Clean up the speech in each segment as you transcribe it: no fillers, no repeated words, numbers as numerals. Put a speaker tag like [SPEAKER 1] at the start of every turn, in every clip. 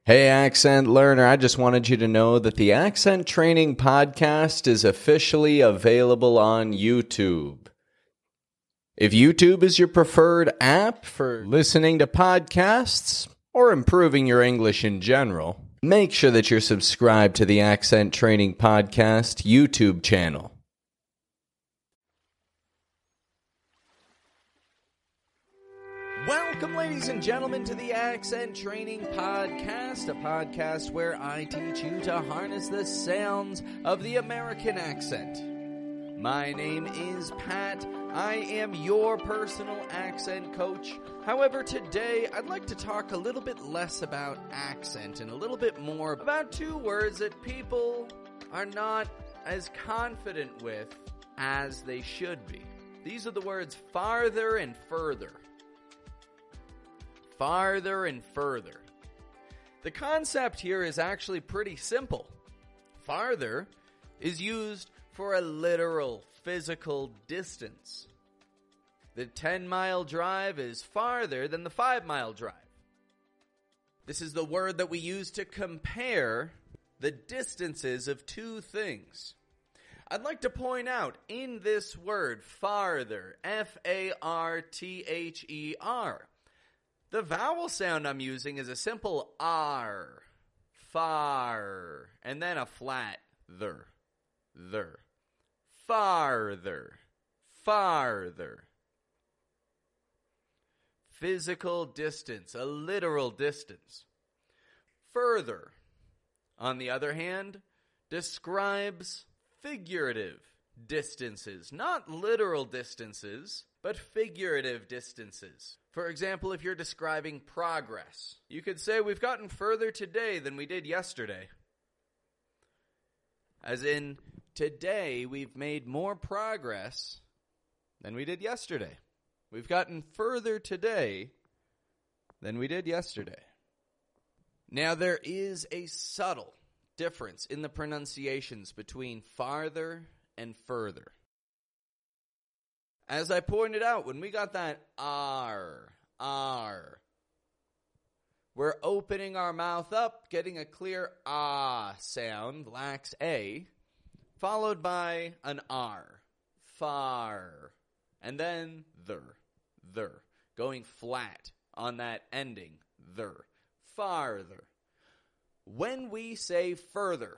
[SPEAKER 1] Hey, accent learner, I just wanted you to know that the Accent Training Podcast is officially available on YouTube. If YouTube is your preferred app for listening to podcasts or improving your English in general, make sure that you're subscribed to the Accent Training Podcast YouTube channel. Welcome, ladies and gentlemen, to the Accent Training Podcast, a podcast where I teach you to harness the sounds of the American accent. My name is Pat. I am your personal accent coach. However, today I'd like to talk a little bit less about accent and a little bit more about two words that people are not as confident with as they should be. These are the words farther and further. Farther and further. The concept here is actually pretty simple. Farther is used for a literal, physical distance. The 10-mile drive is farther than the 5-mile drive. This is the word that we use to compare the distances of two things. I'd like to point out in this word, farther, F-A-R-T-H-E-R, the vowel sound I'm using is a simple R, far, and then a flat ther. Farther, farther. Physical distance, a literal distance. Further, on the other hand, describes figurative distances, not literal distances, but figurative distances. For example, if you're describing progress, you could say we've gotten further today than we did yesterday. As in, today we've made more progress than we did yesterday. We've gotten further today than we did yesterday. Now, there is a subtle difference in the pronunciations between farther and further. As I pointed out, when we got that R, we're opening our mouth up, getting a clear ah sound, lax A, followed by an R, far, and then ther, going flat on that ending, ther, farther. When we say further,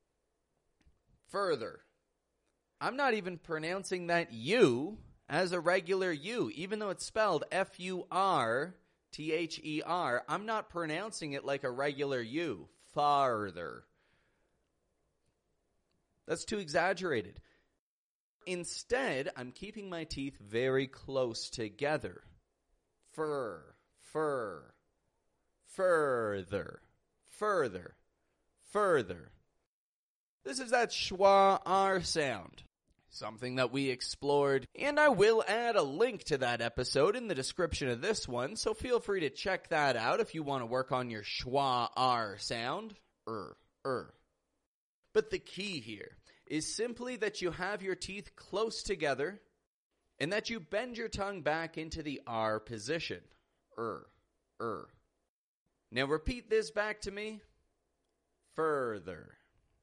[SPEAKER 1] I'm not even pronouncing that U as a regular U, even though it's spelled F-U-R-T-H-E-R. I'm not pronouncing it like a regular U. Farther. That's too exaggerated. Instead, I'm keeping my teeth very close together. Further. This is that schwa R sound. Something that we explored, and I will add a link to that episode in the description of this one, so feel free to check that out if you want to work on your schwa R sound. But the key here is simply that you have your teeth close together and that you bend your tongue back into the R position. Now repeat this back to me. Further.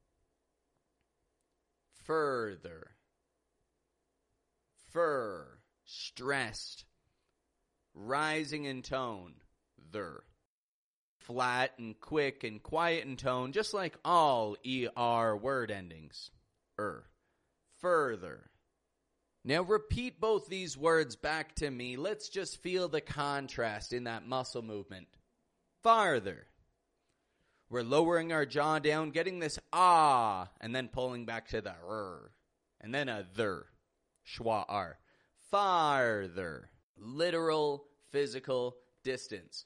[SPEAKER 1] Fur, stressed, rising in tone, ther. Flat and quick and quiet in tone, just like all ER word endings, further. Now repeat both these words back to me. Let's just feel the contrast in that muscle movement. Farther. We're lowering our jaw down, getting this ah, and then pulling back to the r, and then a ther. Schwa R. Farther. Literal, physical distance.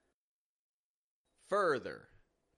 [SPEAKER 1] Further.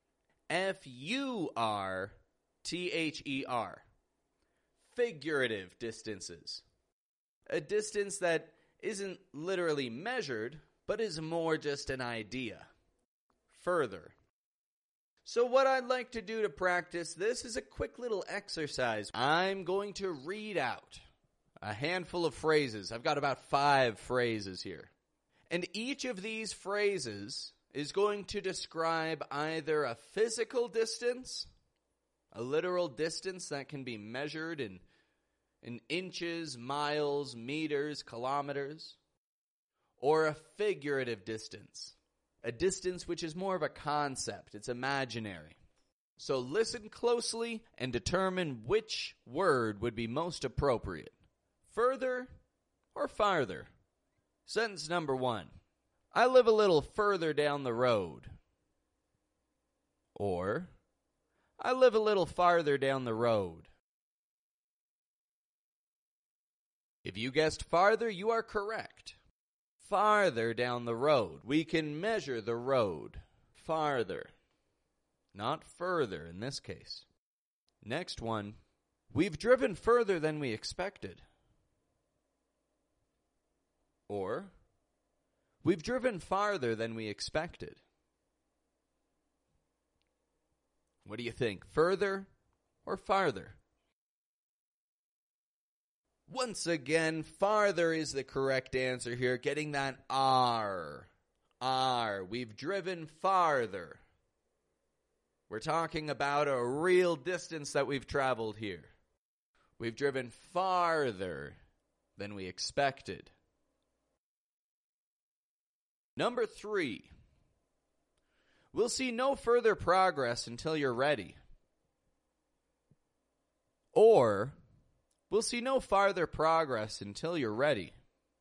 [SPEAKER 1] F-U-R-T-H-E-R. Figurative distances. A distance that isn't literally measured, but is more just an idea. Further. So what I'd like to do to practice this is a quick little exercise. I'm going to read out a handful of phrases. I've got about 5 phrases here. And each of these phrases is going to describe either a physical distance, a literal distance that can be measured in inches, miles, meters, kilometers, or a figurative distance, a distance which is more of a concept. It's imaginary. So listen closely and determine which word would be most appropriate. Further or farther? Sentence number 1. I live a little further down the road. Or, I live a little farther down the road. If you guessed farther, you are correct. Farther down the road. We can measure the road. Farther. Not further in this case. Next one. We've driven further than we expected. Or, we've driven farther than we expected. What do you think? Further or farther? Once again, farther is the correct answer here, getting that R. R. We've driven farther. We're talking about a real distance that we've traveled here. We've driven farther than we expected. Number 3. We'll see no further progress until you're ready. Or, we'll see no farther progress until you're ready.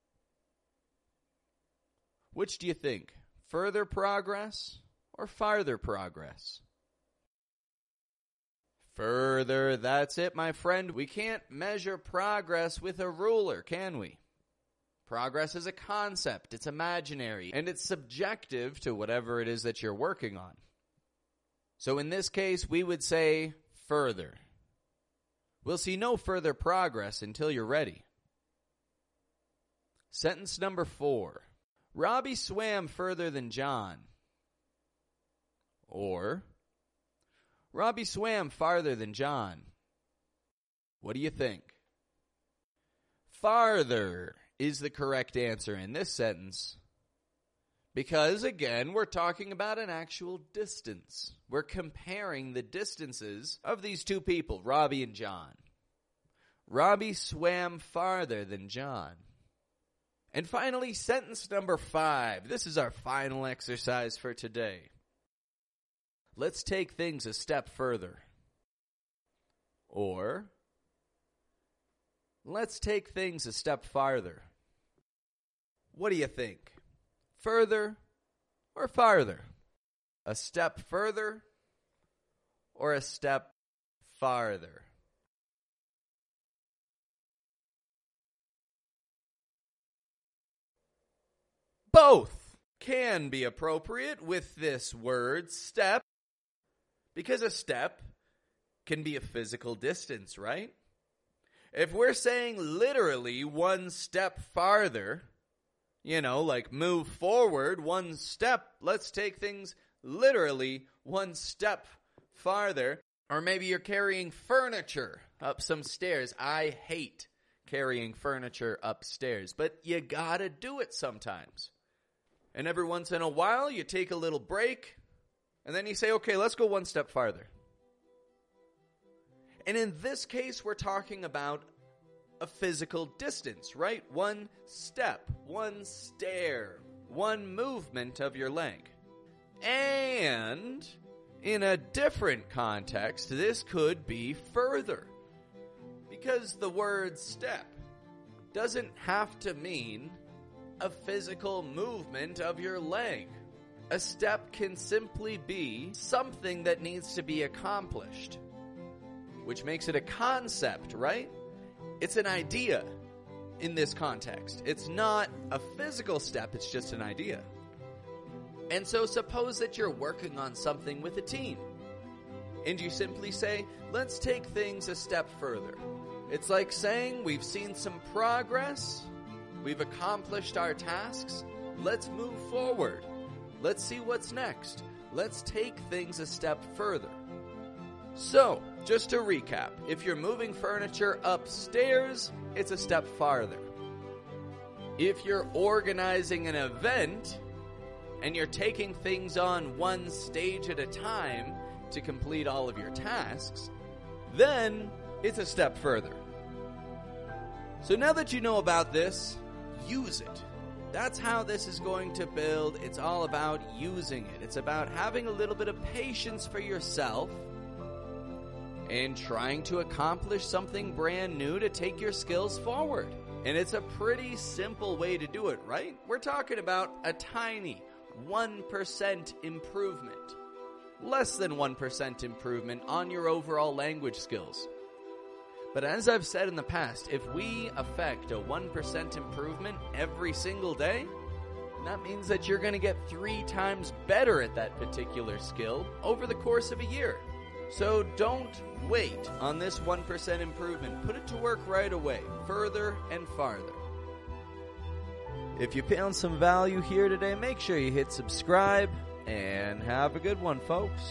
[SPEAKER 1] Which do you think? Further progress or farther progress? Further, that's it, my friend. We can't measure progress with a ruler, can we? Progress is a concept, it's imaginary, and it's subjective to whatever it is that you're working on. So in this case, we would say further. We'll see no further progress until you're ready. Sentence number 4. Robbie swam further than John. Or, Robbie swam farther than John. What do you think? Farther is the correct answer in this sentence. Because, again, we're talking about an actual distance. We're comparing the distances of these two people, Robbie and John. Robbie swam farther than John. And finally, sentence number 5. This is our final exercise for today. Let's take things a step further. Or, let's take things a step farther. What do you think? Further or farther? A step further or a step farther? Both can be appropriate with this word, step, because a step can be a physical distance, right? If we're saying literally one step farther, like move forward one step, let's take things literally one step farther. Or maybe you're carrying furniture up some stairs. I hate carrying furniture upstairs, but you gotta do it sometimes. And every once in a while, you take a little break, and then you say, okay, let's go one step farther. And in this case, we're talking about a physical distance, right? One step, one stair, one movement of your leg. And in a different context, this could be further. Because the word step doesn't have to mean a physical movement of your leg. A step can simply be something that needs to be accomplished, which makes it a concept, right? It's an idea in this context. It's not a physical step, it's just an idea. And so suppose that you're working on something with a team, and you simply say, let's take things a step further. It's like saying, we've seen some progress, we've accomplished our tasks, let's move forward. Let's see what's next. Let's take things a step further. So, just to recap, if you're moving furniture upstairs, it's a step farther. If you're organizing an event, and you're taking things on one stage at a time to complete all of your tasks, then it's a step further. So now that you know about this, use it. That's how this is going to build. It's all about using it. It's about having a little bit of patience for yourself and trying to accomplish something brand new to take your skills forward. And it's a pretty simple way to do it, right? We're talking about a tiny 1% improvement. Less than 1% improvement on your overall language skills. But as I've said in the past, if we affect a 1% improvement every single day, that means that you're going to get 3 times better at that particular skill over the course of a year. So don't wait on this 1% improvement. Put it to work right away, further and farther. If you found some value here today, make sure you hit subscribe and have a good one, folks.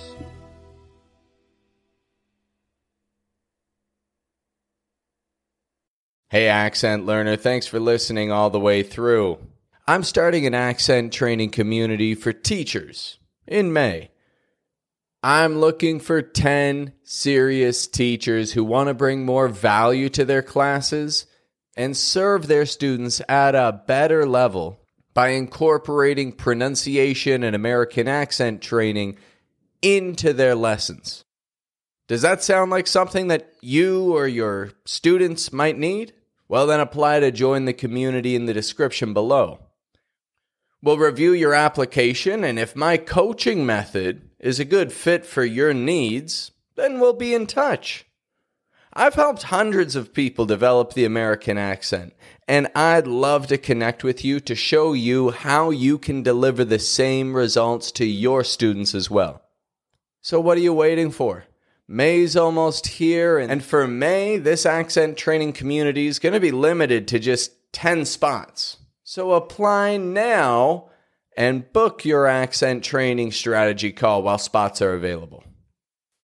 [SPEAKER 1] Hey, accent learner, thanks for listening all the way through. I'm starting an accent training community for teachers in May. I'm looking for 10 serious teachers who want to bring more value to their classes and serve their students at a better level by incorporating pronunciation and American accent training into their lessons. Does that sound like something that you or your students might need? Well, then apply to join the community in the description below. We'll review your application, and if my coaching method is a good fit for your needs, then we'll be in touch. I've helped hundreds of people develop the American accent, and I'd love to connect with you to show you how you can deliver the same results to your students as well. So what are you waiting for? May's almost here, and for May, this accent training community is going to be limited to just 10 spots. So apply now and book your accent training strategy call while spots are available.